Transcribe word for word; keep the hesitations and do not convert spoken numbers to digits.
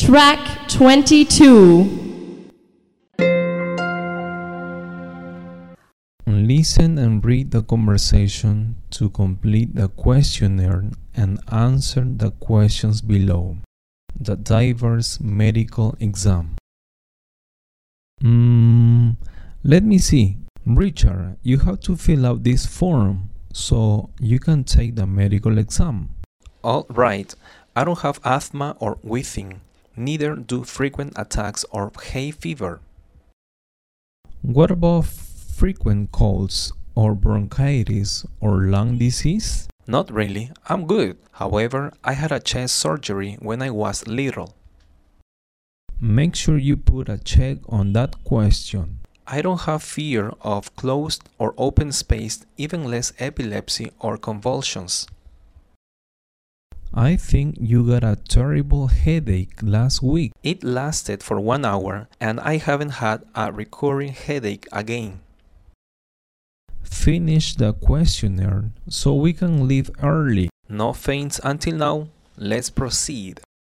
Track twenty-two. Listen and read the conversation to complete the questionnaire and answer the questions below. The diver's medical exam. Mm, let me see. Richard, you have to fill out this form so you can take the medical exam. All right. I don't have asthma or wheezing. Neither do frequent attacks or hay fever. What about frequent colds or bronchitis or lung disease? Not really. I'm good. However, I had a chest surgery when I was little. Make sure you put a check on that question. I don't have fear of closed or open space, even less epilepsy or convulsions. I think you got a terrible headache last week. It lasted for one hour and I haven't had a recurring headache again. Finish the questionnaire so we can leave early. No faints until now. Let's proceed.